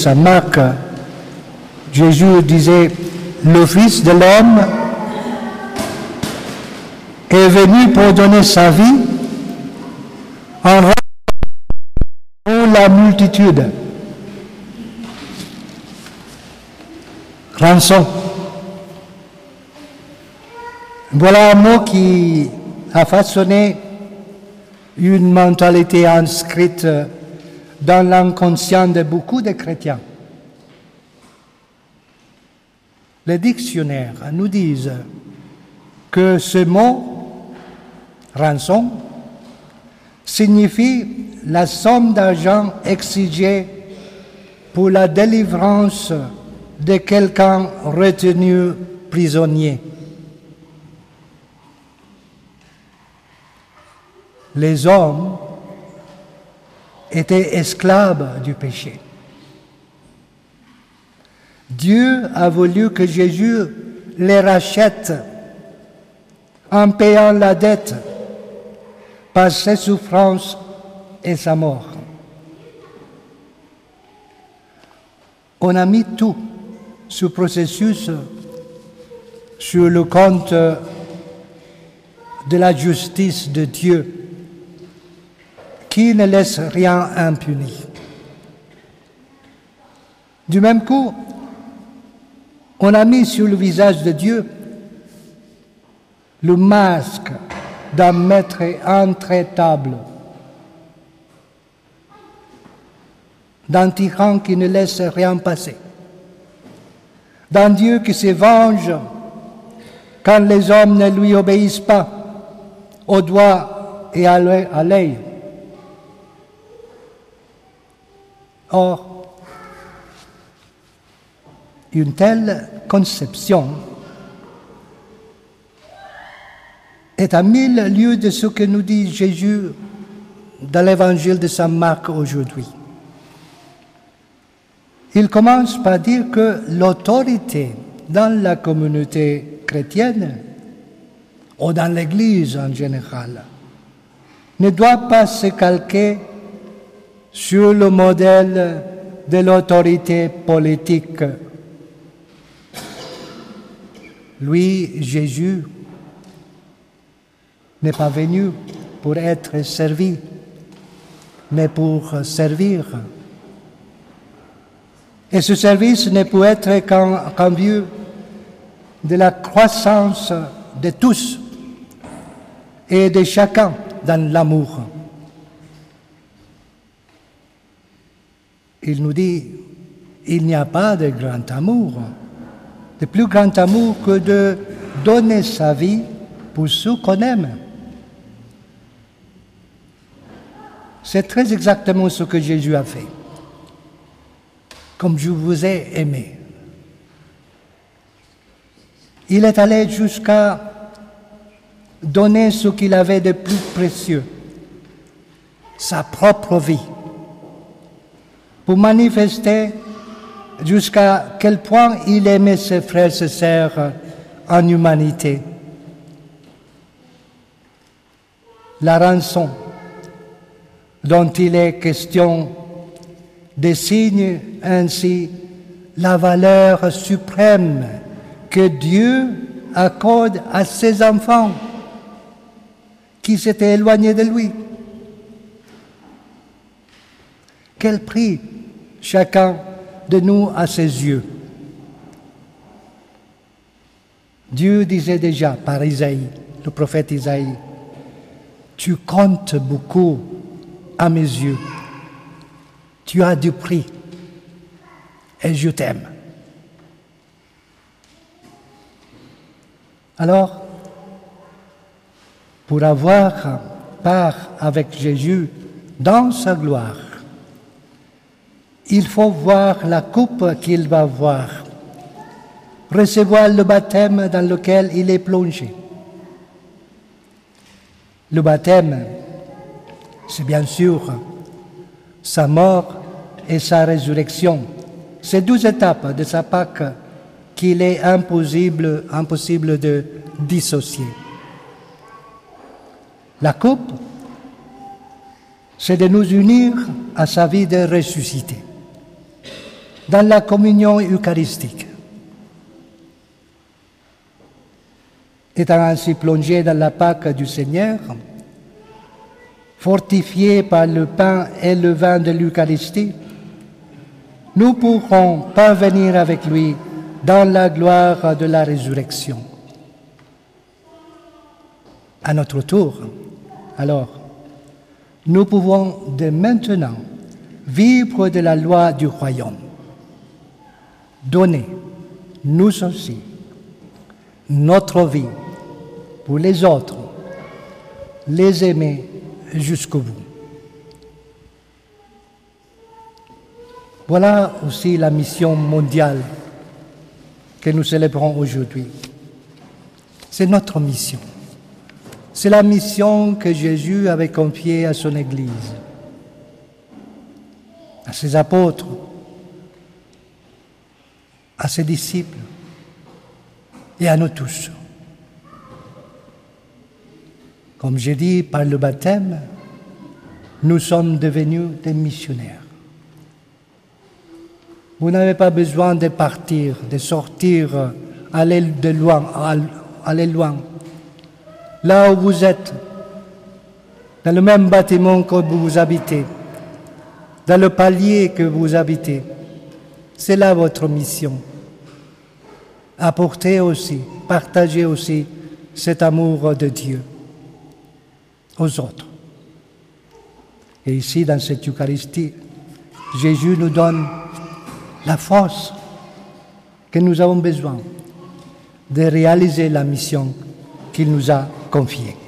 saint Marc, Jésus disait, le Fils de l'homme est venu pour donner sa vie en pour la multitude. Rançon. Voilà un mot qui a façonné une mentalité inscrite dans l'inconscient de beaucoup de chrétiens. Les dictionnaires nous disent que ce mot, rançon, signifie la somme d'argent exigée pour la délivrance de quelqu'un retenu prisonnier. Les hommes étaient esclaves du péché. Dieu a voulu que Jésus les rachète en payant la dette par ses souffrances et sa mort. On a mis tout ce processus sur le compte de la justice de Dieu, qui ne laisse rien impuni. Du même coup, on a mis sur le visage de Dieu le masque d'un maître intraitable, d'un tyran qui ne laisse rien passer, d'un Dieu qui se venge quand les hommes ne lui obéissent pas, au doigt et à l'œil. Or, une telle conception est à 1000 lieues de ce que nous dit Jésus dans l'évangile de saint Marc aujourd'hui. Il commence par dire que l'autorité dans la communauté chrétienne, ou dans l'Église en général, ne doit pas se calquer sur le modèle de l'autorité politique. Lui, Jésus, n'est pas venu pour être servi, mais pour servir. Et ce service ne peut être qu'en vue de la croissance de tous et de chacun dans l'amour. Il nous dit, il n'y a pas de grand amour, de plus grand amour que de donner sa vie pour ceux qu'on aime. C'est très exactement ce que Jésus a fait. Comme je vous ai aimé. Il est allé jusqu'à donner ce qu'il avait de plus précieux, sa propre vie, pour manifester jusqu'à quel point il aimait ses frères et ses sœurs en humanité. La rançon dont il est question désigne ainsi la valeur suprême que Dieu accorde à ses enfants qui s'étaient éloignés de lui. Quel prix chacun de nous à ses yeux. Dieu disait déjà par Isaïe, le prophète Isaïe, « Tu comptes beaucoup à mes yeux. Tu as du prix et je t'aime. » Alors, pour avoir part avec Jésus dans sa gloire, il faut voir la coupe qu'il va voir, recevoir le baptême dans lequel il est plongé. Le baptême, c'est bien sûr sa mort et sa résurrection. Ces 12 étapes de sa Pâque qu'il est impossible de dissocier. La coupe, c'est de nous unir à sa vie de ressuscité. dans la communion eucharistique. Étant ainsi plongés dans la Pâque du Seigneur, fortifiés par le pain et le vin de l'Eucharistie, nous pourrons parvenir avec lui dans la gloire de la résurrection. À notre tour, alors, nous pouvons dès maintenant vivre de la loi du royaume. Donner, nous aussi, notre vie pour les autres, les aimer jusqu'au bout. Voilà aussi la mission mondiale que nous célébrons aujourd'hui. C'est notre mission. C'est la mission que Jésus avait confiée à son Église, à ses apôtres, à ses disciples et à nous tous. Comme j'ai dit, par le baptême, nous sommes devenus des missionnaires. Vous n'avez pas besoin de partir, de sortir, aller de loin, aller loin. Là où vous êtes, dans le même bâtiment que vous habitez, dans le palier que vous habitez, c'est là votre mission. Apporter aussi, partager aussi cet amour de Dieu aux autres. Et ici, dans cette Eucharistie, Jésus nous donne la force que nous avons besoin de réaliser la mission qu'il nous a confiée.